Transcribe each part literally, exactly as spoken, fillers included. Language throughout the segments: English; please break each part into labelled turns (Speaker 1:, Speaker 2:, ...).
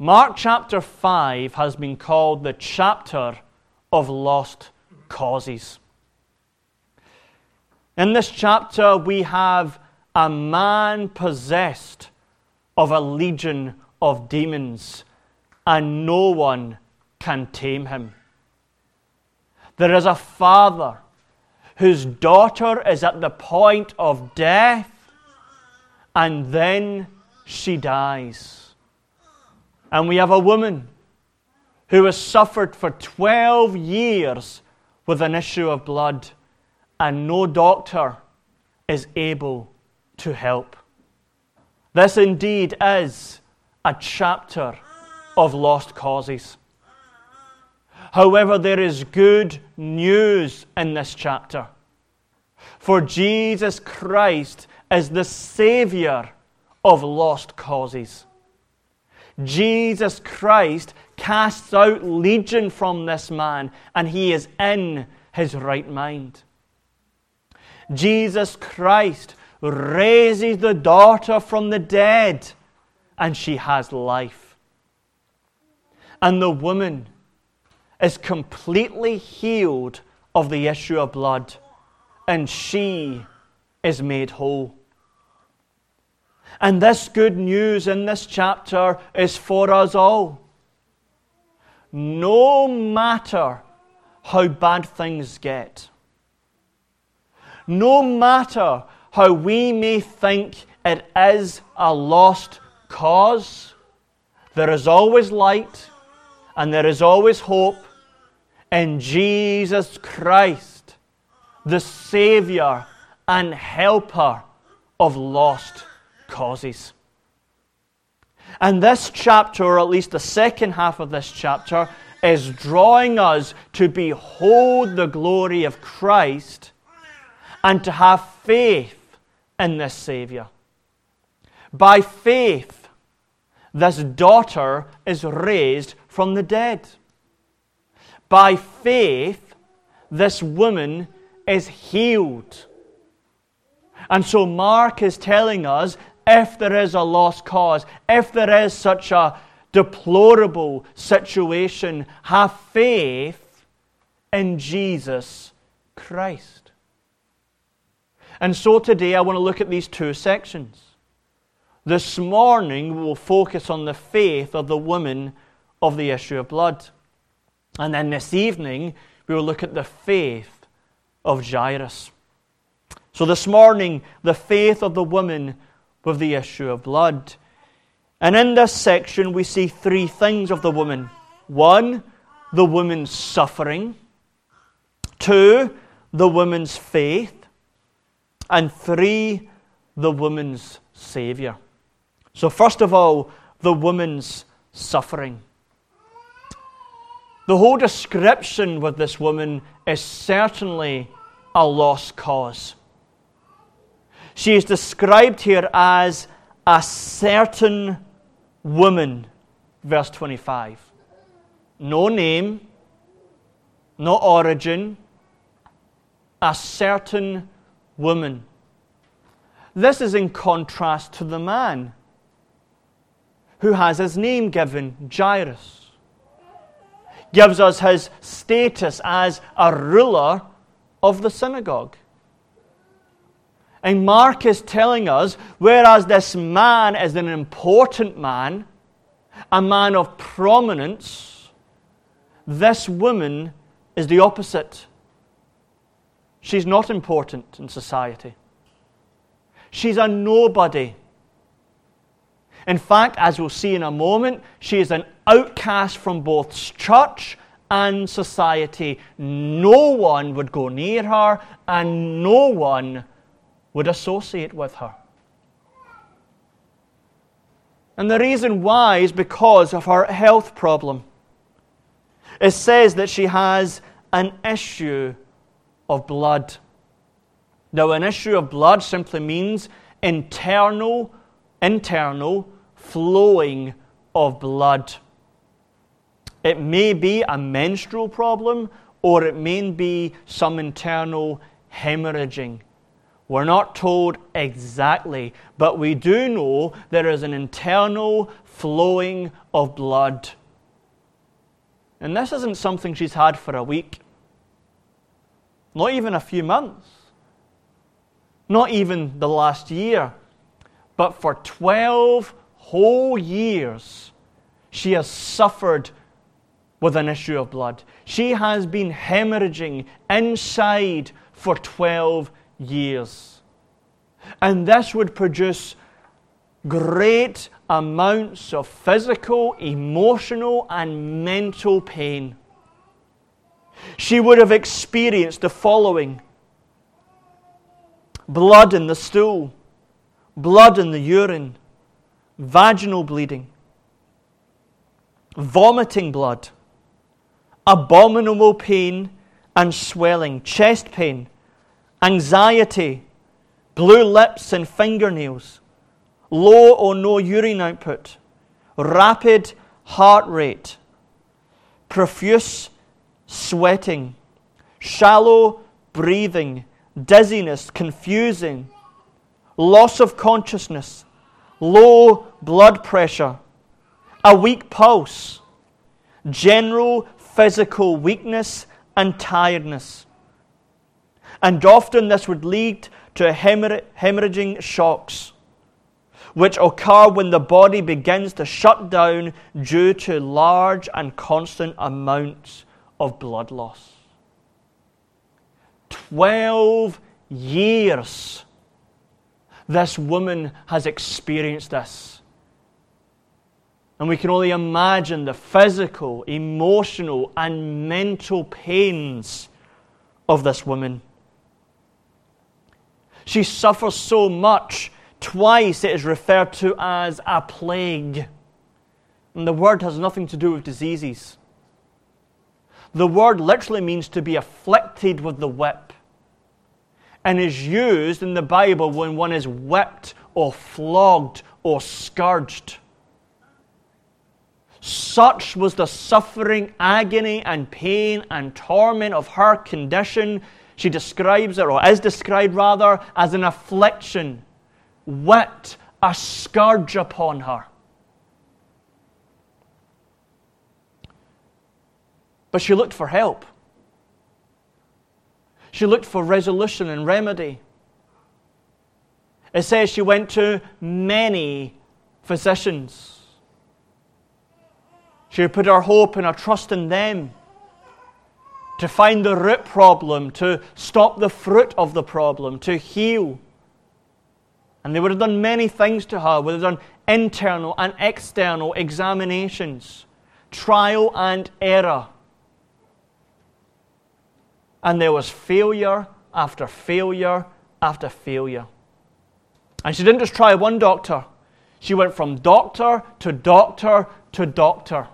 Speaker 1: Mark chapter five has been called the chapter of lost causes. In this chapter, we have a man possessed of a legion of demons, and no one can tame him. There is a father whose daughter is at the point of death, and then she dies. And we have a woman who has suffered for twelve years with an issue of blood, and no doctor is able to help. This indeed is a chapter of lost causes. However, there is good news in this chapter. For Jesus Christ is the Savior of lost causes. Jesus Christ casts out legion from this man, and he is in his right mind. Jesus Christ raises the daughter from the dead, and she has life. And the woman is completely healed of the issue of blood, and she is made whole. And this good news in this chapter is for us all. No matter how bad things get, no matter how we may think it is a lost cause, there is always light and there is always hope in Jesus Christ, the Savior and Helper of lost causes. And this chapter, or at least the second half of this chapter, is drawing us to behold the glory of Christ and to have faith in this Savior. By faith, this daughter is raised from the dead. By faith, this woman is healed. And so Mark is telling us, if there is a lost cause, if there is such a deplorable situation, have faith in Jesus Christ. And so today I want to look at these two sections. This morning we will focus on the faith of the woman of the issue of blood. And then this evening we will look at the faith of Jairus. So this morning, the faith of the woman with the issue of blood. And in this section we see three things of the woman. One, the woman's suffering. Two, the woman's faith. And three, the woman's Savior. So first of all, the woman's suffering. The whole description with this woman is certainly a lost cause. She is described here as a certain woman, verse twenty-five. No name, no origin, a certain woman. This is in contrast to the man who has his name given, Jairus. Gives us his status as a ruler of the synagogue. And Mark is telling us, whereas this man is an important man, a man of prominence, this woman is the opposite. She's not important in society. She's a nobody. In fact, as we'll see in a moment, she is an outcast from both church and society. No one would go near her, and no one would associate with her. And the reason why is because of her health problem. It says that she has an issue of blood. Now, an issue of blood simply means internal, internal flowing of blood. It may be a menstrual problem, or it may be some internal hemorrhaging. We're not told exactly, but we do know there is an internal flowing of blood. And this isn't something she's had for a week, not even a few months, not even the last year, but for twelve whole years she has suffered with an issue of blood. She has been hemorrhaging inside for twelve years. And this would produce great amounts of physical, emotional, and mental pain. She would have experienced the following: blood in the stool, blood in the urine, vaginal bleeding, vomiting blood, abominable pain and swelling, chest pain, anxiety, blue lips and fingernails, low or no urine output, rapid heart rate, profuse sweating, shallow breathing, dizziness, confusing, loss of consciousness, low blood pressure, a weak pulse, general physical weakness and tiredness. And often this would lead to hemorrhaging shocks, which occur when the body begins to shut down due to large and constant amounts of blood loss. Twelve years this woman has experienced this. And we can only imagine the physical, emotional, and mental pains of this woman. She suffers so much, twice it is referred to as a plague. And the word has nothing to do with diseases. The word literally means to be afflicted with the whip, and is used in the Bible when one is whipped or flogged or scourged. Such was the suffering, agony, and pain and torment of her condition. She describes it, or is described rather, as an affliction, whipped, a scourge upon her. But she looked for help. She looked for resolution and remedy. It says she went to many physicians. She put her hope and her trust in them to find the root problem, to stop the fruit of the problem, to heal. And they would have done many things to her. Would have done internal and external examinations, trial and error. And there was failure after failure after failure. And she didn't just try one doctor. She went from doctor to doctor to doctor.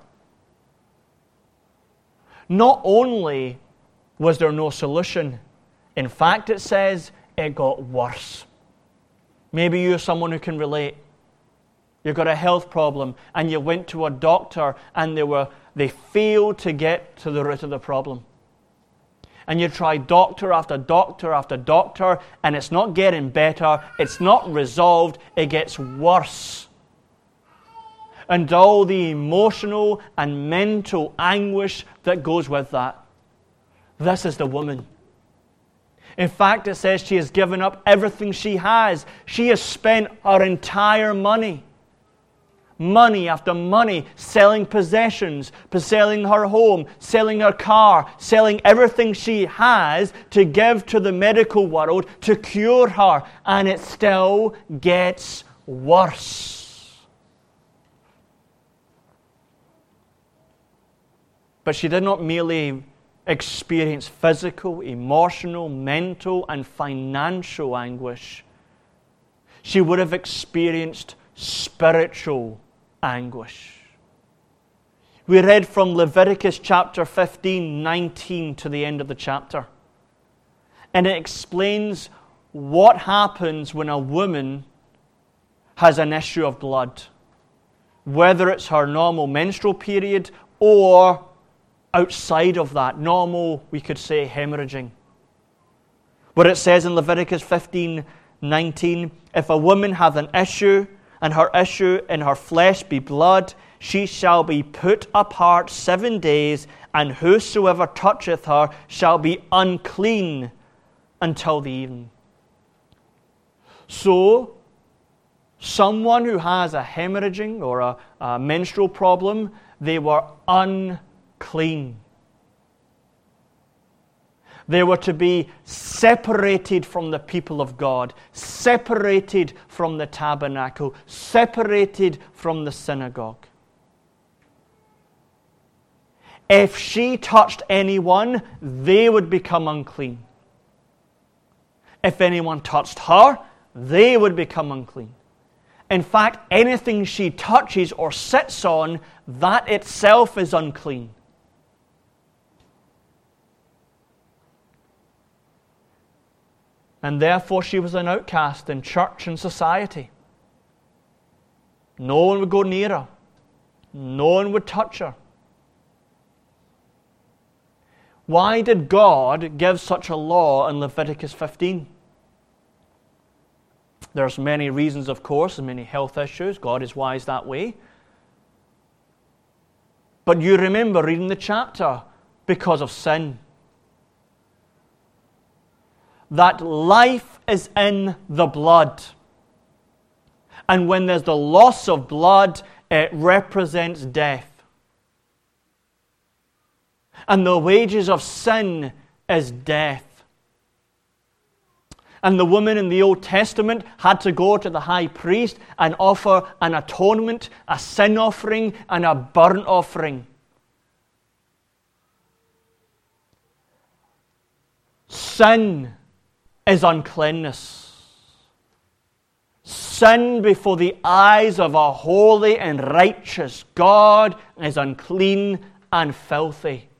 Speaker 1: Not only was there no solution, in fact, it says it got worse. Maybe you're someone who can relate. You've got a health problem and you went to a doctor and they were they failed to get to the root of the problem. And you try doctor after doctor after doctor, and it's not getting better, it's not resolved, it gets worse. And all the emotional and mental anguish that goes with that. This is the woman. In fact, it says she has given up everything she has. She has spent her entire money. Money after money, selling possessions, selling her home, selling her car, selling everything she has to give to the medical world to cure her. And it still gets worse. But she did not merely experience physical, emotional, mental, and financial anguish. She would have experienced spiritual anguish. We read from Leviticus chapter fifteen, nineteen to the end of the chapter. And it explains what happens when a woman has an issue of blood. Whether it's her normal menstrual period or outside of that, normal, we could say, hemorrhaging. where it says in Leviticus fifteen nineteen, if a woman have an issue, and her issue in her flesh be blood, she shall be put apart seven days, and whosoever toucheth her shall be unclean until the evening. So, someone who has a hemorrhaging or a, a menstrual problem, they were unclean. They were to be separated from the people of God, separated from the tabernacle, separated from the synagogue. If she touched anyone, they would become unclean. If anyone touched her, they would become unclean. In fact, anything she touches or sits on, that itself is unclean. And therefore she was an outcast in church and society. No one would go near her. No one would touch her. Why did God give such a law in Leviticus fifteen? There's many reasons, of course, and many health issues. God is wise that way. But you remember reading the chapter, because of sin. That life is in the blood. And when there's the loss of blood, it represents death. And the wages of sin is death. And the woman in the Old Testament had to go to the high priest and offer an atonement, a sin offering, and a burnt offering. Sin is uncleanness. Sin before the eyes of a holy and righteous God is unclean and filthy.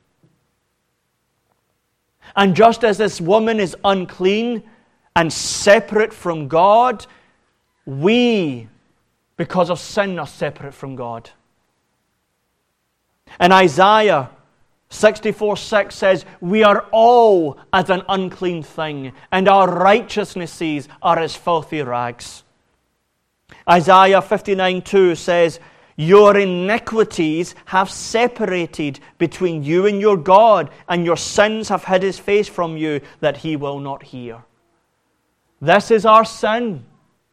Speaker 1: And just as this woman is unclean and separate from God, we, because of sin, are separate from God. And Isaiah sixty-four six says, we are all as an unclean thing, and our righteousnesses are as filthy rags. Isaiah fifty-nine two says, your iniquities have separated between you and your God, and your sins have hid his face from you, that he will not hear. This is our sin.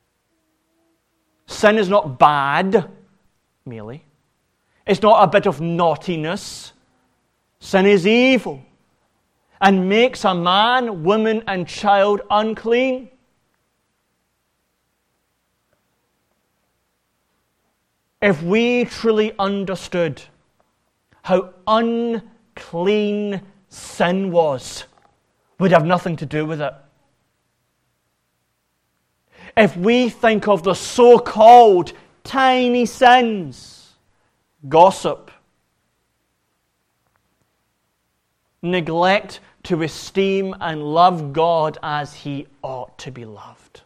Speaker 1: Sin is not bad, merely. It's not a bit of naughtiness. Sin is evil and makes a man, woman, and child unclean. If we truly understood how unclean sin was, we'd have nothing to do with it. If we think of the so-called tiny sins, gossip, neglect to esteem and love God as he ought to be loved,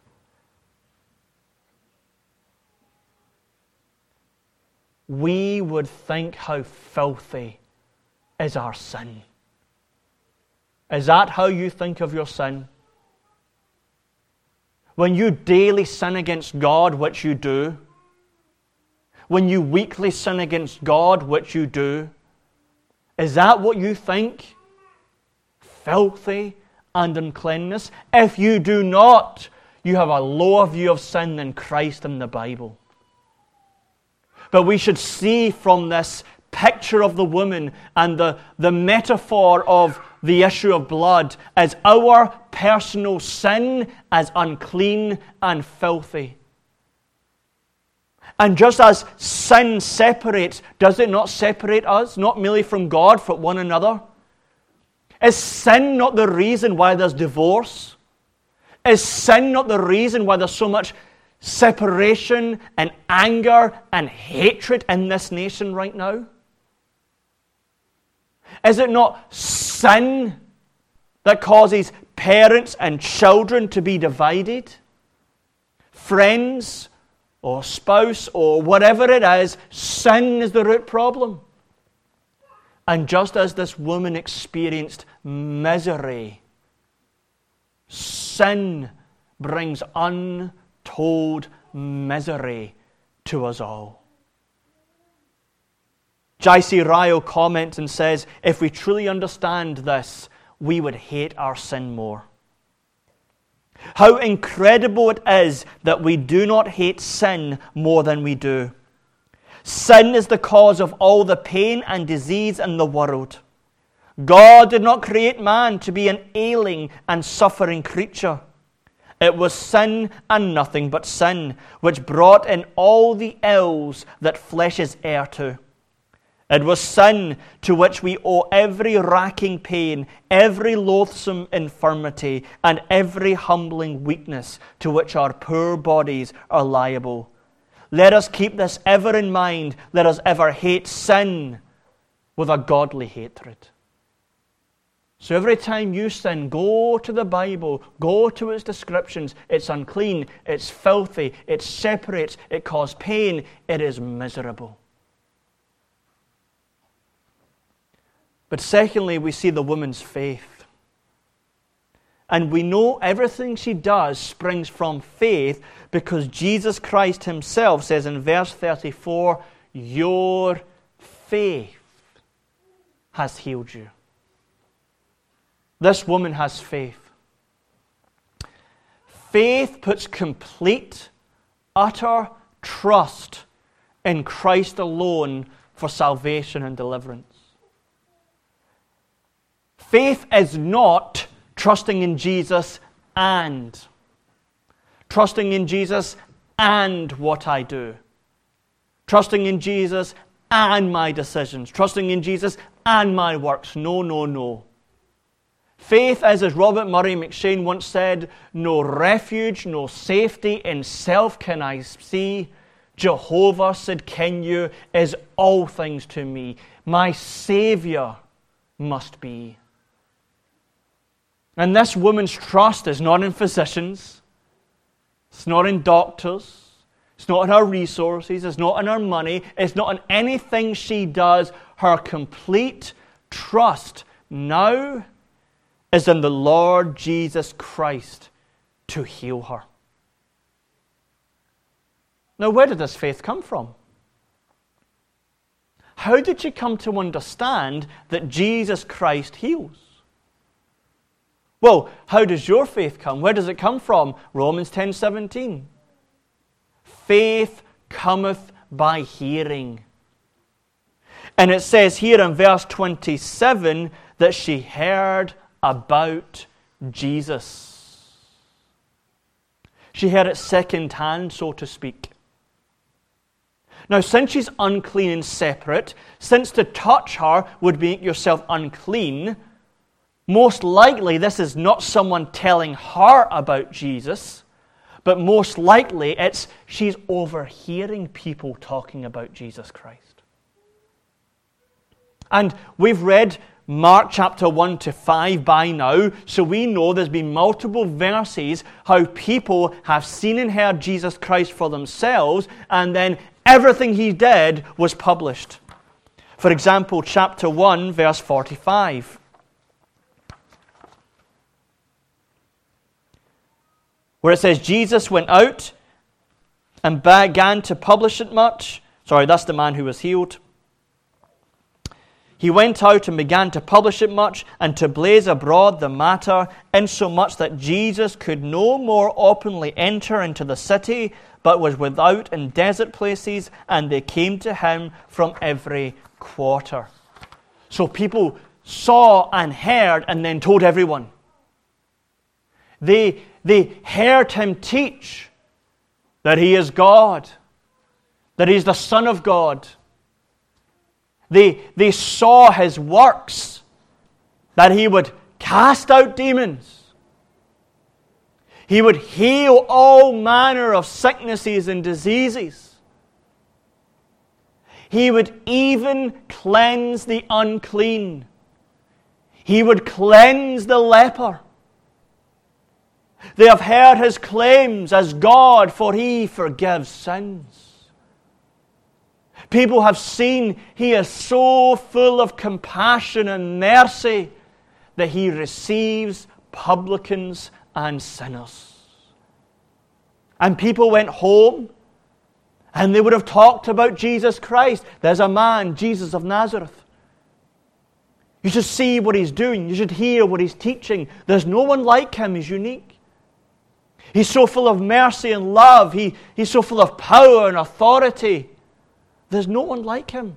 Speaker 1: we would think how filthy is our sin. Is that how you think of your sin? When you daily sin against God, which you do, when you weekly sin against God, which you do, is that what you think? Filthy and uncleanness? If you do not, you have a lower view of sin than Christ in the Bible. But we should see from this picture of the woman and the, the metaphor of the issue of blood as our personal sin as unclean and filthy. And just as sin separates, does it not separate us, not merely from God, but one another? Is sin not the reason why there's divorce? Is sin not the reason why there's so much separation and anger and hatred in this nation right now? Is it not sin that causes parents and children to be divided? Friends or spouse or whatever it is, sin is the root problem. And just as this woman experienced misery, sin brings untold misery to us all. J C Ryle comments and says, if we truly understand this, we would hate our sin more. How incredible it is that we do not hate sin more than we do. Sin is the cause of all the pain and disease in the world. God did not create man to be an ailing and suffering creature. It was sin and nothing but sin which brought in all the ills that flesh is heir to. It was sin to which we owe every racking pain, every loathsome infirmity, and every humbling weakness to which our poor bodies are liable. Let us keep this ever in mind. Let us ever hate sin with a godly hatred. So every time you sin, go to the Bible, go to its descriptions. It's unclean, it's filthy, it separates, it causes pain, it is miserable. But secondly, we see the woman's faith. And we know everything she does springs from faith because Jesus Christ himself says in verse thirty-four, your faith has healed you. This woman has faith. Faith puts complete, utter trust in Christ alone for salvation and deliverance. Faith is not trusting in Jesus and. Trusting in Jesus and what I do. Trusting in Jesus and my decisions. Trusting in Jesus and my works. No, no, no. Faith is, as Robert Murray McShane once said, no refuge, no safety in self can I see. Jehovah, said Kenyu, is all things to me. My Savior must be. And this woman's trust is not in physicians. It's not in doctors. It's not in her resources. It's not in her money. It's not in anything she does. Her complete trust now is in the Lord Jesus Christ to heal her. Now, where did this faith come from? How did she come to understand that Jesus Christ heals? Well, how does your faith come? Where does it come from? Romans ten seventeen. Faith cometh by hearing. And it says here in verse twenty-seven that she heard about Jesus. She heard it second hand, so to speak. Now, since she's unclean and separate, since to touch her would make yourself unclean, most likely this is not someone telling her about Jesus, but most likely it's she's overhearing people talking about Jesus Christ. And we've read Mark chapter one to five by now, so we know there's been multiple verses how people have seen and heard Jesus Christ for themselves, and then everything he did was published. For example, chapter one, verse forty-five. Where it says, Jesus went out and began to publish it much. Sorry, that's the man who was healed. He went out and began to publish it much and to blaze abroad the matter, insomuch that Jesus could no more openly enter into the city, but was without in desert places, and they came to him from every quarter. So people saw and heard and then told everyone. They, they heard him teach that he is God, that he is the Son of God. They, they saw his works, that he would cast out demons. He would heal all manner of sicknesses and diseases. He would even cleanse the unclean. He would cleanse the leper. They have heard his claims as God, for he forgives sins. People have seen he is so full of compassion and mercy that he receives publicans and sinners. And people went home and they would have talked about Jesus Christ. There's a man, Jesus of Nazareth. You should see what he's doing. You should hear what he's teaching. There's no one like him. He's unique. He's so full of mercy and love. He, he's so full of power and authority. There's no one like him.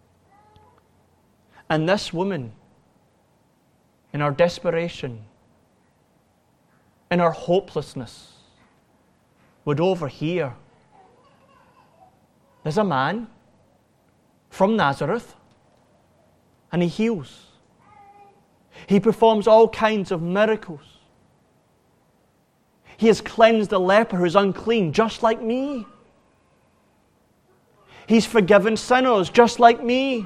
Speaker 1: And this woman, in her desperation, in her hopelessness, would overhear. There's a man from Nazareth, and he heals. He performs all kinds of miracles. He has cleansed a leper who's unclean, just like me. He's forgiven sinners, just like me.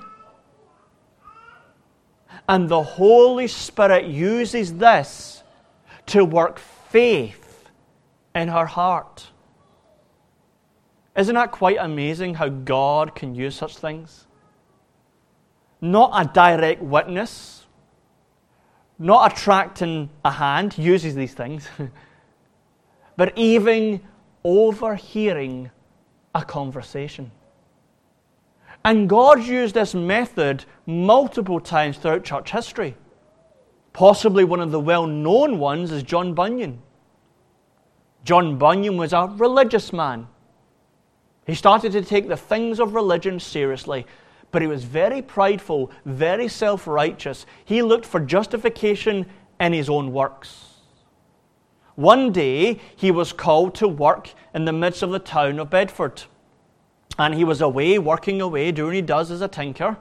Speaker 1: And the Holy Spirit uses this to work faith in her heart. Isn't that quite amazing how God can use such things? Not a direct witness, not attracting a hand, he uses these things, but even overhearing a conversation. And God used this method multiple times throughout church history. Possibly one of the well-known ones is John Bunyan. John Bunyan was a religious man. He started to take the things of religion seriously, but he was very prideful, very self-righteous. He looked for justification in his own works. One day, he was called to work in the midst of the town of Bedford. And he was away, working away, doing what he does as a tinker.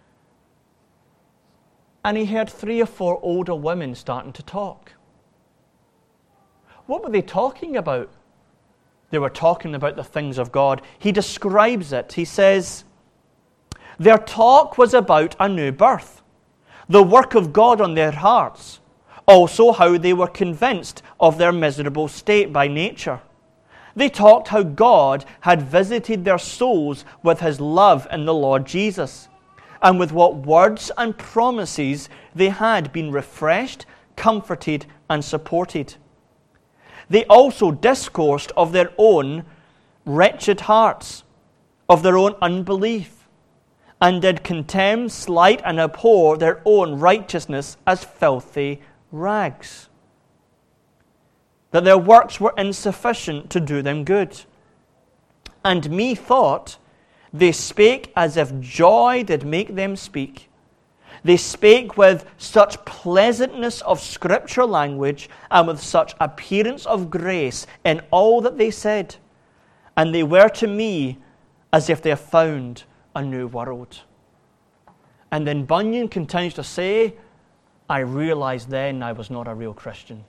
Speaker 1: And he heard three or four older women starting to talk. What were they talking about? They were talking about the things of God. He describes it. He says, their talk was about a new birth, the work of God on their hearts, also how they were convinced of their miserable state by nature. They talked how God had visited their souls with his love in the Lord Jesus, and with what words and promises they had been refreshed, comforted, and supported. They also discoursed of their own wretched hearts, of their own unbelief, and did contemn, slight, and abhor their own righteousness as filthy rags, that their works were insufficient to do them good. And methought they spake as if joy did make them speak. They spake with such pleasantness of scripture language and with such appearance of grace in all that they said. And they were to me as if they had found a new world. And then Bunyan continues to say, I realized then I was not a real Christian.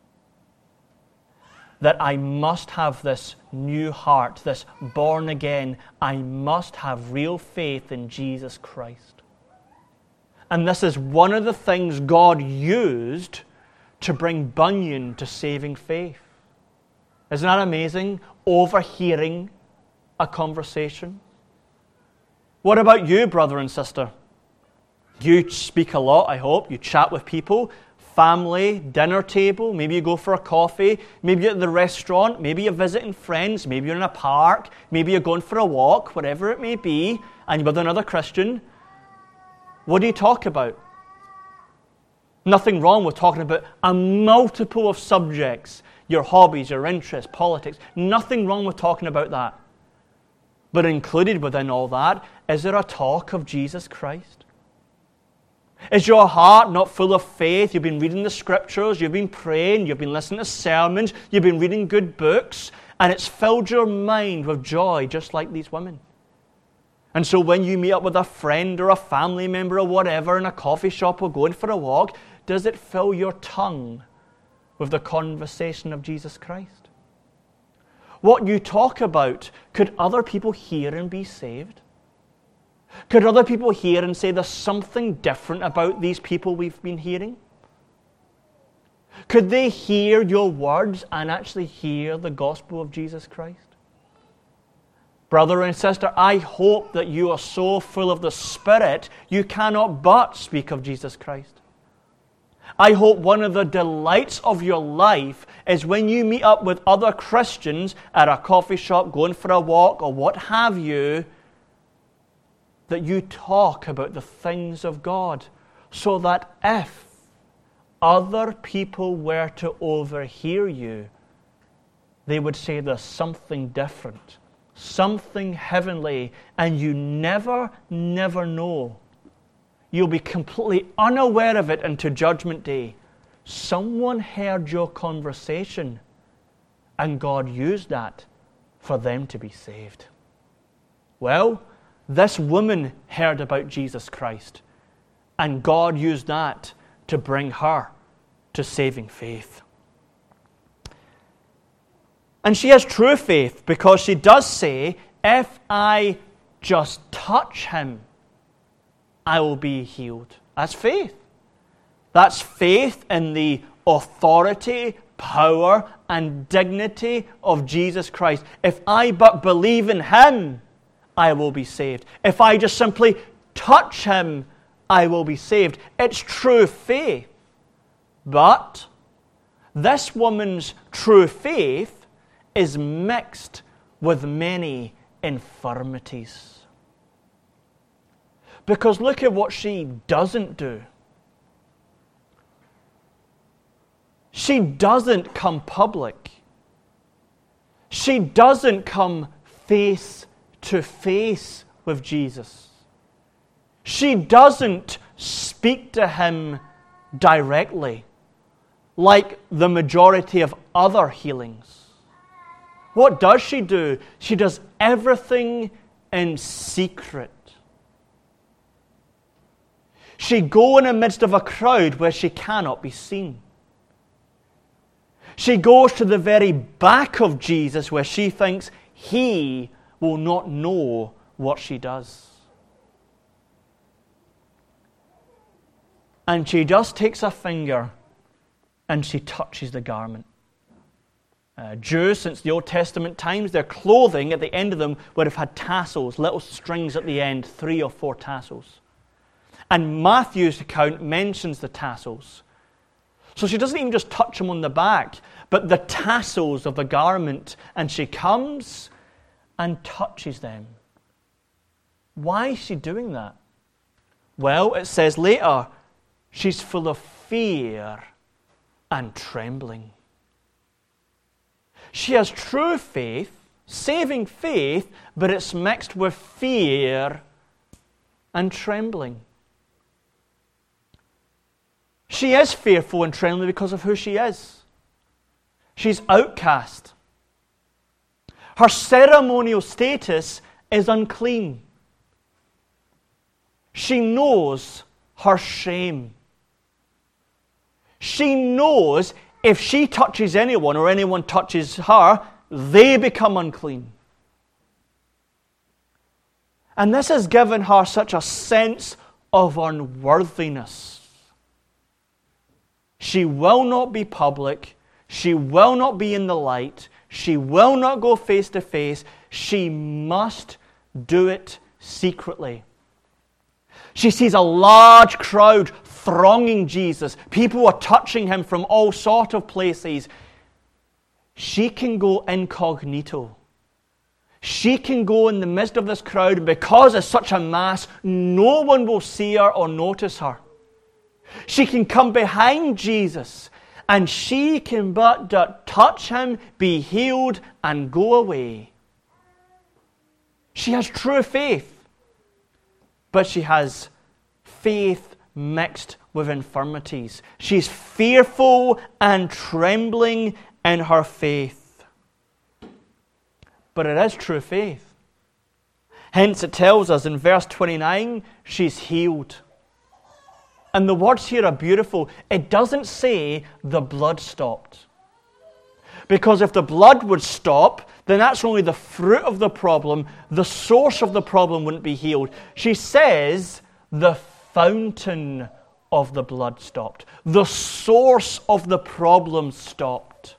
Speaker 1: That I must have this new heart, this born again. I must have real faith in Jesus Christ. And this is one of the things God used to bring Bunyan to saving faith. Isn't that amazing? Overhearing a conversation. What about you, brother and sister? You speak a lot, I hope. You chat with people. Family, dinner table, maybe you go for a coffee, maybe you're at the restaurant, maybe you're visiting friends, maybe you're in a park, maybe you're going for a walk, whatever it may be, and you're with another Christian. What do you talk about? Nothing wrong with talking about a multiple of subjects, your hobbies, your interests, politics. Nothing wrong with talking about that. But included within all that, is there a talk of Jesus Christ? Is your heart not full of faith? You've been reading the scriptures, you've been praying, you've been listening to sermons, you've been reading good books, and it's filled your mind with joy, just like these women. And so when you meet up with a friend or a family member or whatever in a coffee shop or going for a walk, does it fill your tongue with the conversation of Jesus Christ? What you talk about, could other people hear and be saved? Could other people hear and say there's something different about these people we've been hearing? Could they hear your words and actually hear the gospel of Jesus Christ? Brother and sister, I hope that you are so full of the Spirit you cannot but speak of Jesus Christ. I hope one of the delights of your life is when you meet up with other Christians at a coffee shop, going for a walk, or what have you, that you talk about the things of God, so that if other people were to overhear you, they would say there's something different, something heavenly, and you never, never know. You'll be completely unaware of it until Judgment Day. Someone heard your conversation, and God used that for them to be saved. Well, this woman heard about Jesus Christ, and God used that to bring her to saving faith. And she has true faith because she does say, if I just touch him, I will be healed. That's faith. That's faith in the authority, power, and dignity of Jesus Christ. If I but believe in him, I will be saved. If I just simply touch him, I will be saved. It's true faith. But this woman's true faith is mixed with many infirmities. Because look at what she doesn't do. She doesn't come public. She doesn't come face to face with Jesus. She doesn't speak to him directly like the majority of other healings. What does she do? She does everything in secret. She goes in the midst of a crowd where she cannot be seen. She goes to the very back of Jesus where she thinks he will not know what she does. And she just takes a finger and she touches the garment. Uh, Jews, since the Old Testament times, their clothing at the end of them would have had tassels, little strings at the end, three or four tassels. And Matthew's account mentions the tassels. So she doesn't even just touch them on the back, but the tassels of the garment. And she comes and touches them. Why is she doing that? Well, it says later, she's full of fear and trembling. She has true faith, saving faith, but it's mixed with fear and trembling. She is fearful and trembling because of who she is. She's outcast. Her ceremonial status is unclean. She knows her shame. She knows if she touches anyone or anyone touches her, they become unclean. And this has given her such a sense of unworthiness. She will not be public. She will not be in the light. She will not go face to face. She must do it secretly. She sees a large crowd thronging Jesus. People are touching him from all sorts of places. She can go incognito. She can go in the midst of this crowd, and because it's such a mass, no one will see her or notice her. She can come behind Jesus, and she can but touch him, be healed, and go away. She has true faith, but she has faith mixed with infirmities. She's fearful and trembling in her faith. But it is true faith. Hence it tells us in verse twenty-nine, she's healed. And the words here are beautiful. It doesn't say the blood stopped. Because if the blood would stop, then that's only the fruit of the problem. The source of the problem wouldn't be healed. She says the fountain of the blood stopped. The source of the problem stopped.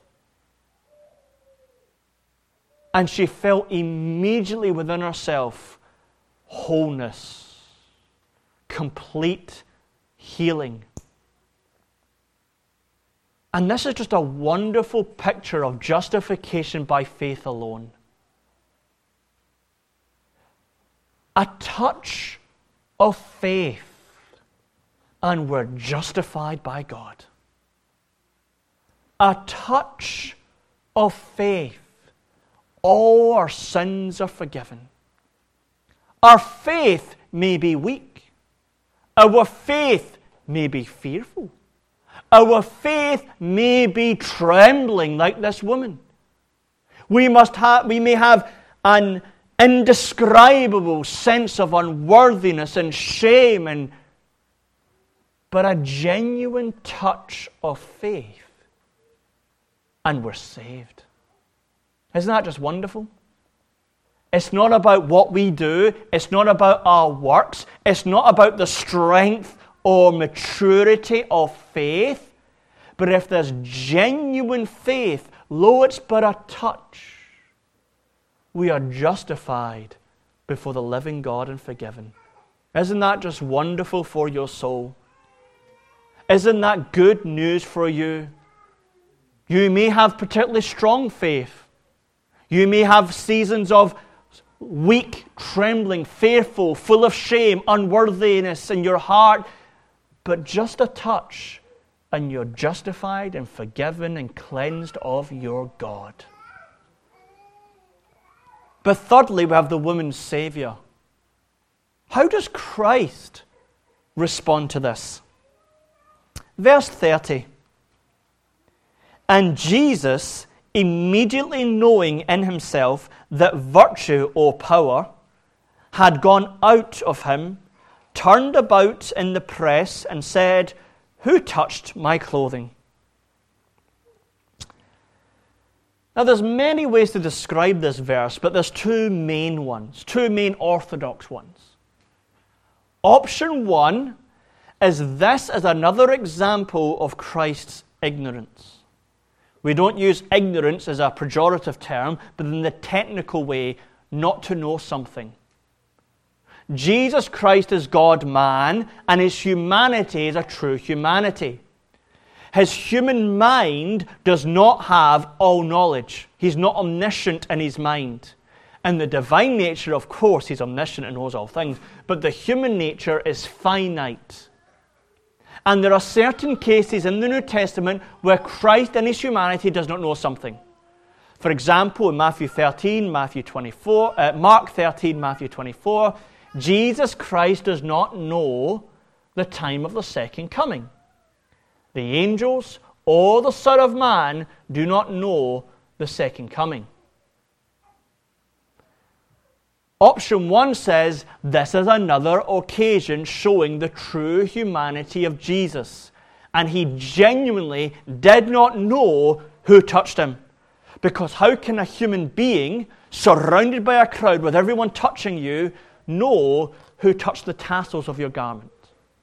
Speaker 1: And she felt immediately within herself wholeness, complete healing. And this is just a wonderful picture of justification by faith alone. A touch of faith, and we're justified by God. A touch of faith, all our sins are forgiven. Our faith may be weak. Our faith may be fearful. Our faith may be trembling like this woman. We must have, we may have an indescribable sense of unworthiness and shame, and but a genuine touch of faith, and we're saved. Isn't that just wonderful? It's not about what we do. It's not about our works. It's not about the strength or maturity of faith. But if there's genuine faith, lo, it's but a touch, we are justified before the living God and forgiven. Isn't that just wonderful for your soul? Isn't that good news for you? You may have particularly strong faith. You may have seasons of weak, trembling, fearful, full of shame, unworthiness in your heart. But just a touch, and you're justified and forgiven and cleansed of your God. But thirdly, we have the woman's Savior. How does Christ respond to this? Verse thirty. And Jesus, immediately knowing in himself that virtue or power had gone out of him, turned about in the press and said, "Who touched my clothing?" Now there's many ways to describe this verse, but there's two main ones, two main orthodox ones. Option one is this as another example of Christ's ignorance. We don't use ignorance as a pejorative term, but in the technical way, not to know something. Jesus Christ is God-man, and his humanity is a true humanity. His human mind does not have all knowledge. He's not omniscient in his mind. In the divine nature, of course, he's omniscient and knows all things, but the human nature is finite. And there are certain cases in the New Testament where Christ in his humanity does not know something. For example, in Matthew thirteen, Matthew twenty-four, uh, Mark thirteen, Matthew twenty-four, Jesus Christ does not know the time of the second coming. The angels or the Son of Man do not know the second coming. Option one says this is another occasion showing the true humanity of Jesus. And he genuinely did not know who touched him. Because how can a human being surrounded by a crowd with everyone touching you know who touched the tassels of your garment?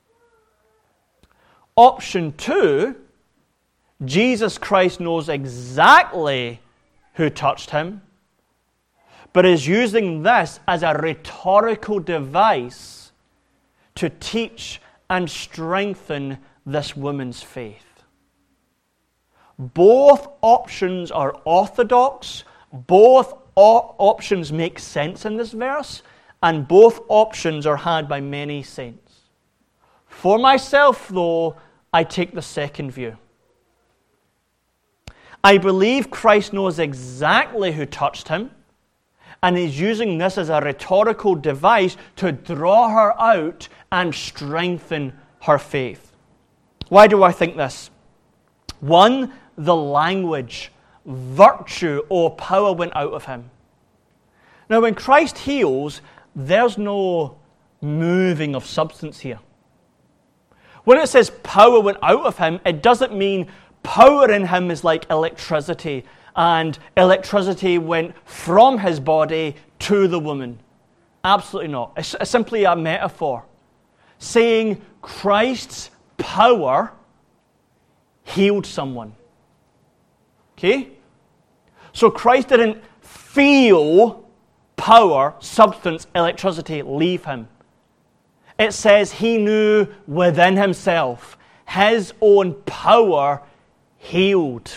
Speaker 1: Option two, Jesus Christ knows exactly who touched him, but is using this as a rhetorical device to teach and strengthen this woman's faith. Both options are orthodox, both o- options make sense in this verse, and both options are had by many saints. For myself, though, I take the second view. I believe Christ knows exactly who touched him, and is using this as a rhetorical device to draw her out and strengthen her faith. Why do I think this? One, the language, virtue or power went out of him. Now, when Christ heals, there's no moving of substance here. When it says power went out of him, it doesn't mean power in him is like electricity, and electricity went from his body to the woman. Absolutely not. It's simply a metaphor, saying Christ's power healed someone. Okay? So Christ didn't feel power, substance, electricity leave him. It says he knew within himself his own power healed.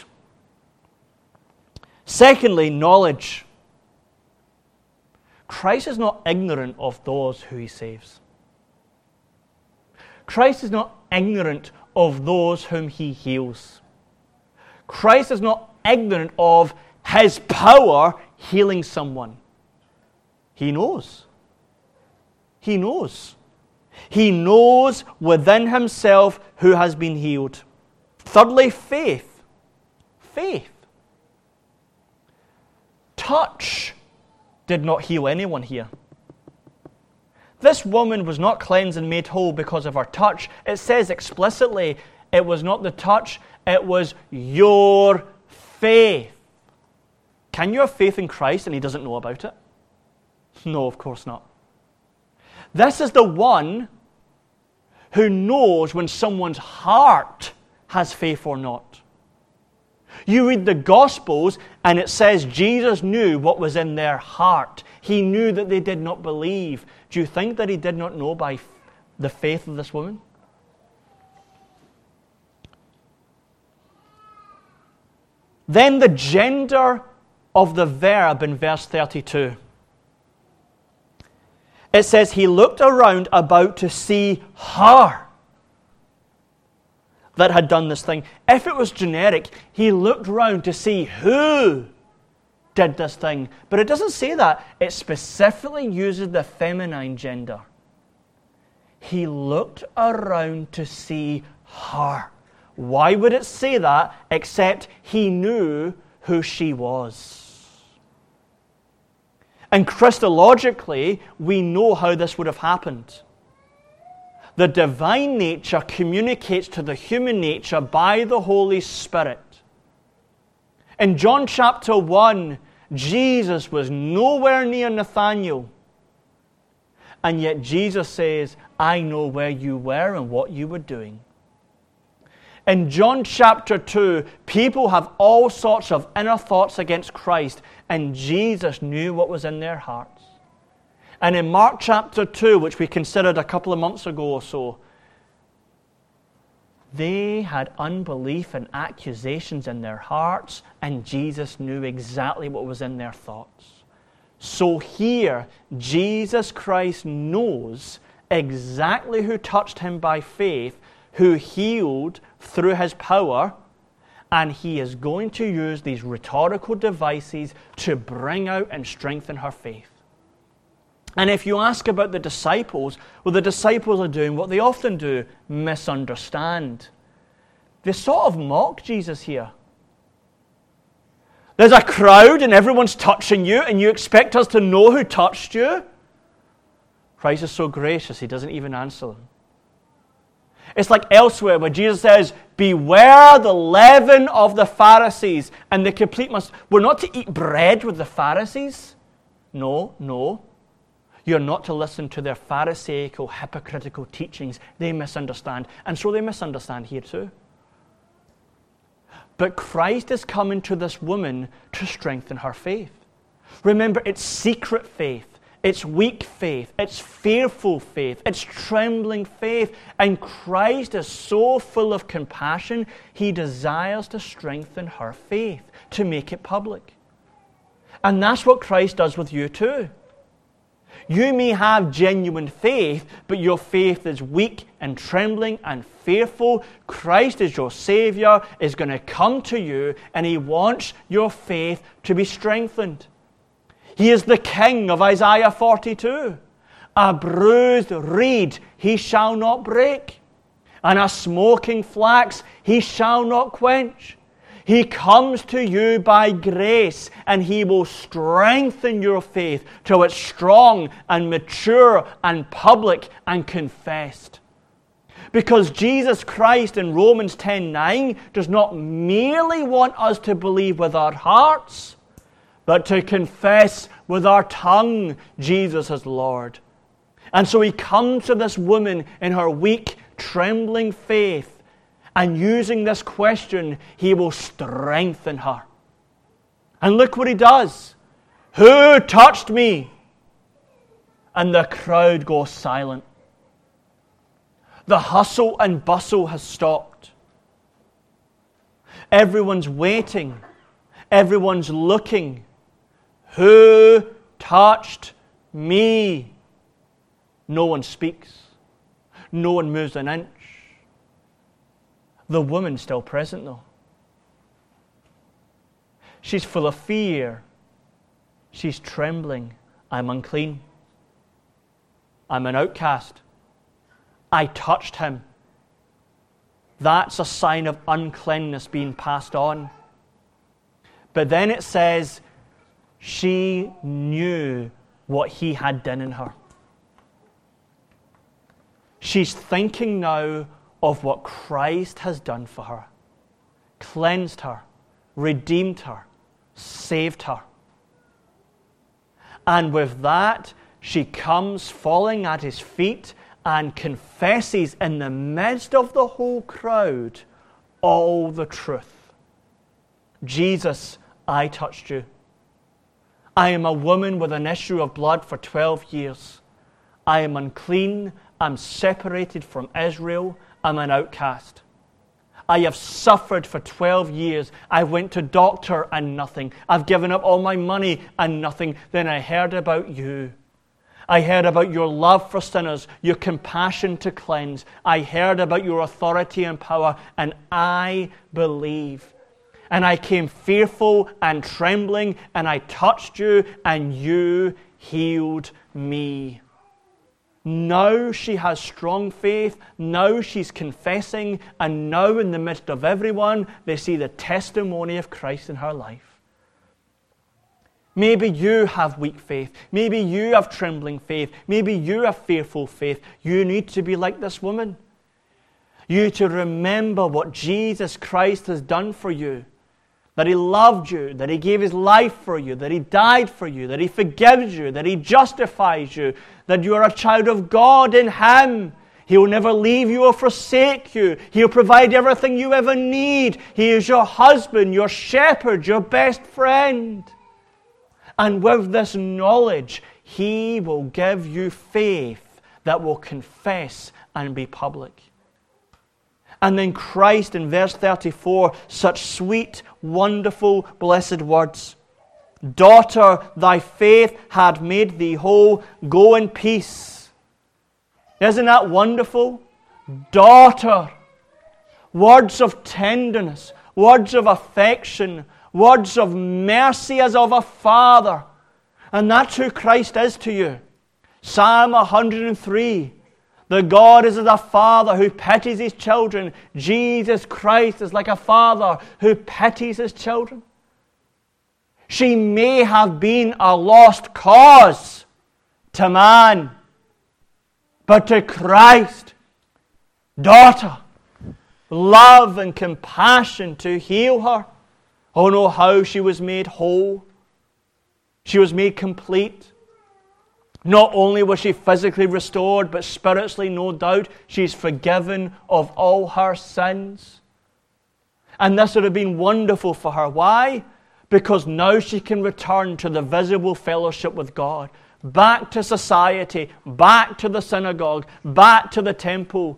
Speaker 1: Secondly, knowledge. Christ is not ignorant of those who he saves. Christ is not ignorant of those whom he heals. Christ is not ignorant of his power healing someone. He knows. He knows. He knows within himself who has been healed. Thirdly, faith. Faith. Touch did not heal anyone here. This woman was not cleansed and made whole because of her touch. It says explicitly, it was not the touch, it was your faith. Can you have faith in Christ and he doesn't know about it? No, of course not. This is the one who knows when someone's heart has faith or not. You read the Gospels and it says Jesus knew what was in their heart. He knew that they did not believe. Do you think that he did not know by the faith of this woman? Then the gender of the verb in verse thirty-two. It says he looked around about to see her that had done this thing. If it was generic, he looked around to see who did this thing. But it doesn't say that. It specifically uses the feminine gender. He looked around to see her. Why would it say that except he knew who she was? And Christologically, we know how this would have happened. The divine nature communicates to the human nature by the Holy Spirit. In John chapter one, Jesus was nowhere near Nathanael. And yet Jesus says, I know where you were and what you were doing. In John chapter two, people have all sorts of inner thoughts against Christ, and Jesus knew what was in their hearts. And in Mark chapter two, which we considered a couple of months ago or so, they had unbelief and accusations in their hearts, and Jesus knew exactly what was in their thoughts. So here, Jesus Christ knows exactly who touched him by faith, who healed through his power, and he is going to use these rhetorical devices to bring out and strengthen her faith. And if you ask about the disciples, well, the disciples are doing what they often do, misunderstand. They sort of mock Jesus here. There's a crowd and everyone's touching you, and you expect us to know who touched you? Christ is so gracious, he doesn't even answer them. It's like elsewhere where Jesus says, beware the leaven of the Pharisees and the complete must. We're not to eat bread with the Pharisees. No, no. You're not to listen to their Pharisaical, hypocritical teachings. They misunderstand. And so they misunderstand here too. But Christ is coming to this woman to strengthen her faith. Remember, it's secret faith. It's weak faith. It's fearful faith. It's trembling faith. And Christ is so full of compassion, he desires to strengthen her faith, to make it public. And that's what Christ does with you too. You may have genuine faith, but your faith is weak and trembling and fearful. Christ is your Savior, is going to come to you, and he wants your faith to be strengthened. He is the King of Isaiah forty-two. A bruised reed he shall not break, and a smoking flax he shall not quench. He comes to you by grace, and he will strengthen your faith till it's strong and mature and public and confessed. Because Jesus Christ in Romans ten nine does not merely want us to believe with our hearts, but to confess with our tongue Jesus as Lord. And so he comes to this woman in her weak, trembling faith, and using this question, he will strengthen her. And look what he does. Who touched me? And the crowd goes silent. The hustle and bustle has stopped. Everyone's waiting. Everyone's looking. Who touched me? No one speaks. No one moves an inch. The woman's still present, though. She's full of fear. She's trembling. I'm unclean. I'm an outcast. I touched him. That's a sign of uncleanness being passed on. But then it says, she knew what he had done in her. She's thinking now of what Christ has done for her. Cleansed her, redeemed her, saved her. And with that, she comes falling at his feet and confesses in the midst of the whole crowd all the truth. Jesus, I touched you. I am a woman with an issue of blood for twelve years. I am unclean. I'm separated from Israel. I'm an outcast. I have suffered for twelve years. I went to doctor and nothing. I've given up all my money and nothing. Then I heard about you. I heard about your love for sinners, your compassion to cleanse. I heard about your authority and power, and I believe. And I came fearful and trembling, and I touched you, and you healed me. Now she has strong faith. Now she's confessing, and now in the midst of everyone, they see the testimony of Christ in her life. Maybe you have weak faith. Maybe you have trembling faith. Maybe you have fearful faith. You need to be like this woman. You to remember what Jesus Christ has done for you. That He loved you, that He gave His life for you, that He died for you, that He forgives you, that He justifies you, that you are a child of God in Him. He will never leave you or forsake you. He'll provide everything you ever need. He is your husband, your shepherd, your best friend. And with this knowledge, He will give you faith that will confess and be public. And then Christ in verse thirty-four, such sweet, wonderful, blessed words. Daughter, thy faith had made thee whole. Go in peace. Isn't that wonderful? Daughter. Words of tenderness, words of affection, words of mercy as of a father. And that's who Christ is to you. Psalm one hundred three. The God is as a father who pities his children. Jesus Christ is like a father who pities his children. She may have been a lost cause to man, but to Christ, daughter, love and compassion to heal her. Oh no, how she was made whole. She was made complete. Not only was she physically restored, but spiritually, no doubt, she's forgiven of all her sins. And this would have been wonderful for her. Why? Because now she can return to the visible fellowship with God. Back to society, back to the synagogue, back to the temple.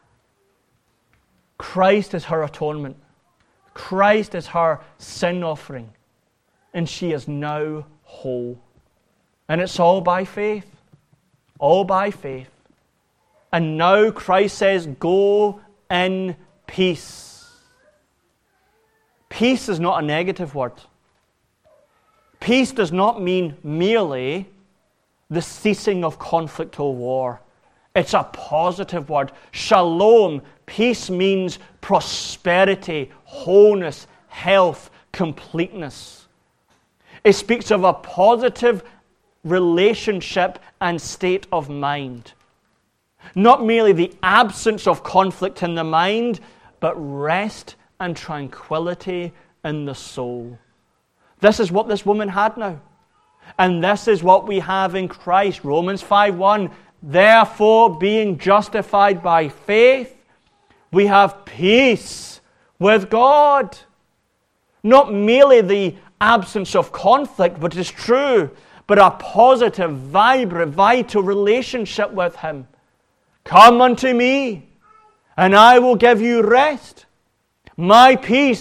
Speaker 1: Christ is her atonement. Christ is her sin offering. And she is now whole. And it's all by faith. All by faith. And now Christ says, go in peace. Peace is not a negative word. Peace does not mean merely the ceasing of conflict or war. It's a positive word. Shalom. Peace means prosperity, wholeness, health, completeness. It speaks of a positive relationship and state of mind. Not merely the absence of conflict in the mind, but rest and tranquility in the soul. This is what this woman had now. And this is what we have in Christ. Romans five one. Therefore, being justified by faith, we have peace with God. Not merely the absence of conflict, which is true, but a positive, vibrant, vital relationship with Him. Come unto me, and I will give you rest. My peace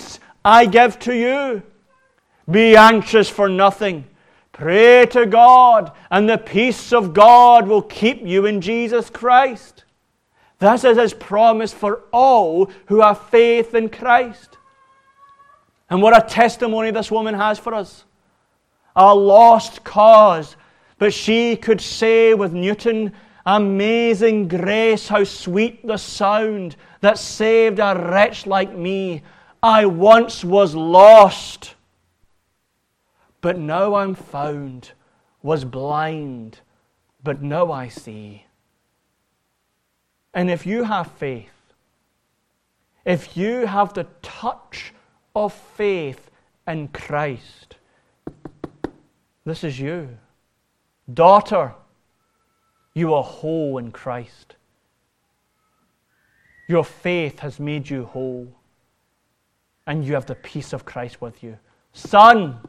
Speaker 1: I give to you. Be anxious for nothing. Pray to God, and the peace of God will keep you in Jesus Christ. This is His promise for all who have faith in Christ. And what a testimony this woman has for us. A lost cause, but she could say with Newton, amazing grace, how sweet the sound that saved a wretch like me. I once was lost, but now I'm found, was blind, but now I see. And if you have faith, if you have the touch of faith in Christ, this is you. Daughter, you are whole in Christ. Your faith has made you whole, and you have the peace of Christ with you. Son,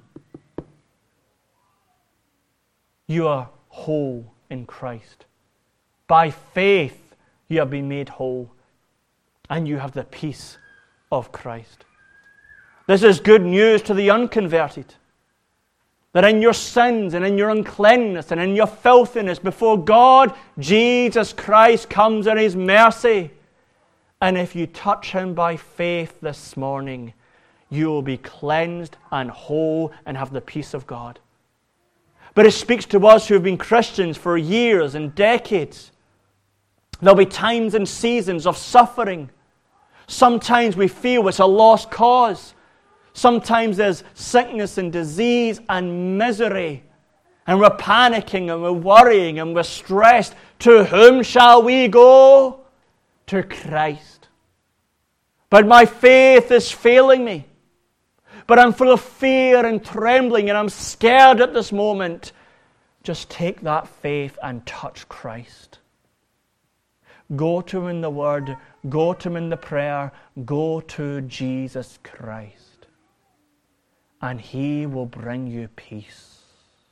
Speaker 1: you are whole in Christ. By faith, you have been made whole, and you have the peace of Christ. This is good news to the unconverted, that in your sins and in your uncleanness and in your filthiness before God, Jesus Christ comes in His mercy. And if you touch Him by faith this morning, you will be cleansed and whole and have the peace of God. But it speaks to us who have been Christians for years and decades. There'll be times and seasons of suffering. Sometimes we feel it's a lost cause. Sometimes there's sickness and disease and misery. And we're panicking and we're worrying and we're stressed. To whom shall we go? To Christ. But my faith is failing me. But I'm full of fear and trembling and I'm scared at this moment. Just take that faith and touch Christ. Go to Him in the Word. Go to Him in the prayer. Go to Jesus Christ. And He will bring you peace.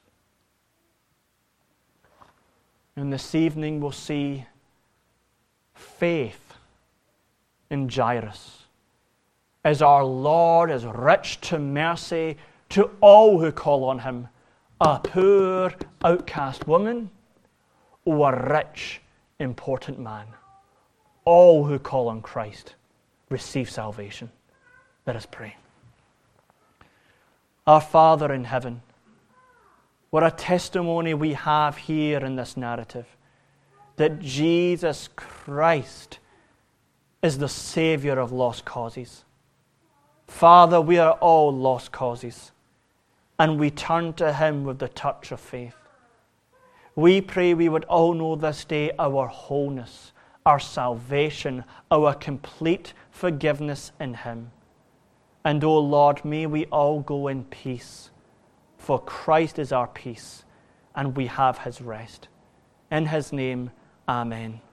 Speaker 1: And this evening we'll see faith in Jairus, as our Lord is rich to mercy to all who call on Him, a poor outcast woman or a rich important man. All who call on Christ receive salvation. Let us pray. Our Father in heaven, what a testimony we have here in this narrative, that Jesus Christ is the Savior of lost causes. Father, we are all lost causes, and we turn to Him with the touch of faith. We pray we would all know this day our wholeness, our salvation, our complete forgiveness in Him. And, O Lord, may we all go in peace, for Christ is our peace, and we have His rest. In His name, Amen.